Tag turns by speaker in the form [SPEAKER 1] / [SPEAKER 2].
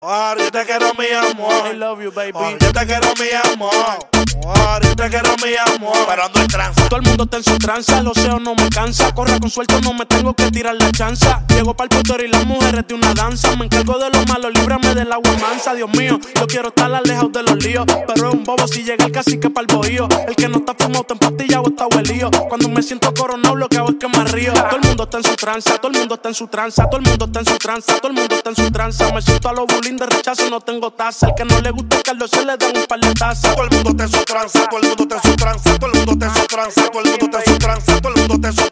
[SPEAKER 1] Yo te quiero, mi amor.
[SPEAKER 2] I love you, baby.
[SPEAKER 1] Yo te quiero, mi amor. Yo te quiero, mi amor. Pero ando en trance.
[SPEAKER 2] Todo el mundo está en su tranza, el oseo no me cansa. Corre con suelto, no me tengo que tirar la chanza. Llego pa'l putero y las mujeres de una danza. Me encargo de lo malo, líbrame del agua mansa. Dios mío, yo quiero estar alejado de los líos. Pero es un bobo si llega el cacique pa'l bohío. El que no está fumado, está empastillado, está huelío. Cuando me siento coronado, lo que hago es que me río. Todo el mundo está en su tranza, todo el mundo está en su tranza. Todo el mundo está en su tranza, todo el mundo está en su tranza. Me siento a los bullying de rechazo y no tengo taza. El que no le gusta el caldo se le da un par de tazas.
[SPEAKER 1] Todo el mundo está en su tranza, todo el mundo está en su tranza, todo el mundo está en su tranza, todo el mundo está en su tranza, todo el mundo está en su